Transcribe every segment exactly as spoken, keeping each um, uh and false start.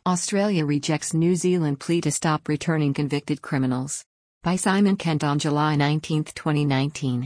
Australia rejects New Zealand plea to stop returning convicted criminals. By Simon Kent on July nineteenth, twenty nineteen.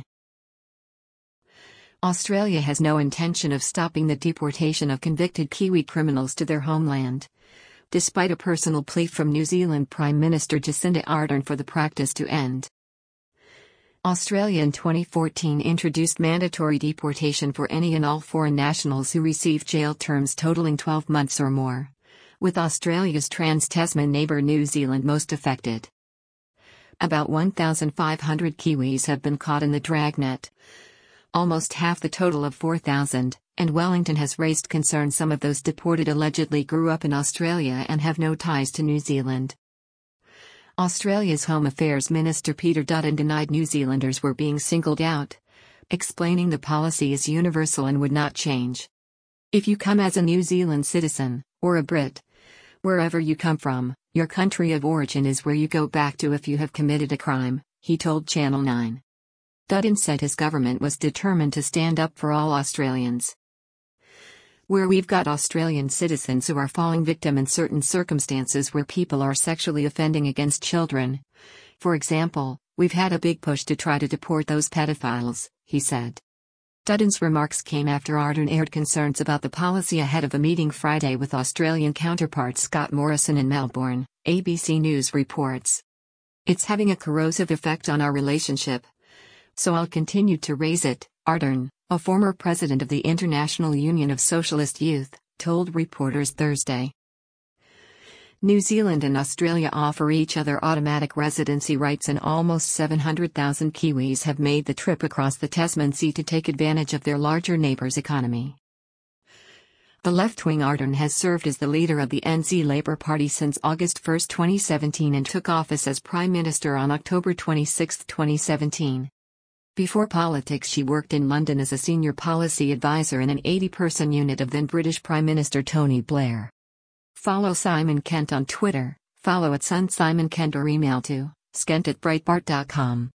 Australia has no intention of stopping the deportation of convicted Kiwi criminals to their homeland, despite a personal plea from New Zealand Prime Minister Jacinda Ardern for the practice to end. Australia in twenty fourteen introduced mandatory deportation for any and all foreign nationals who receive jail terms totaling twelve months or more, with Australia's trans-Tasman neighbour New Zealand most affected. About one thousand five hundred Kiwis have been caught in the dragnet, almost half the total of four thousand, and Wellington has raised concern some of those deported allegedly grew up in Australia and have no ties to New Zealand. Australia's Home Affairs Minister Peter Dutton denied New Zealanders were being singled out, explaining the policy is universal and would not change. If you come as a New Zealand citizen, or a Brit, wherever you come from, your country of origin is where you go back to if you have committed a crime, he told Channel nine. Dutton said his government was determined to stand up for all Australians. Where we've got Australian citizens who are falling victim in certain circumstances where people are sexually offending against children. For example, we've had a big push to try to deport those pedophiles, he said. Dutton's remarks came after Ardern aired concerns about the policy ahead of a meeting Friday with Australian counterpart Scott Morrison in Melbourne, A B C News reports. It's having a corrosive effect on our relationship. So I'll continue to raise it, Ardern, a former president of the International Union of Socialist Youth, told reporters Thursday. New Zealand and Australia offer each other automatic residency rights, and almost seven hundred thousand Kiwis have made the trip across the Tasman Sea to take advantage of their larger neighbour's economy. The left-wing Ardern has served as the leader of the N Z Labour Party since August first, twenty seventeen and took office as Prime Minister on October twenty-sixth, twenty seventeen. Before politics, she worked in London as a senior policy advisor in an eighty-person unit of then British Prime Minister Tony Blair. Follow Simon Kent on Twitter, follow at Sun Simon Kent or email to skent at breitbart dot com.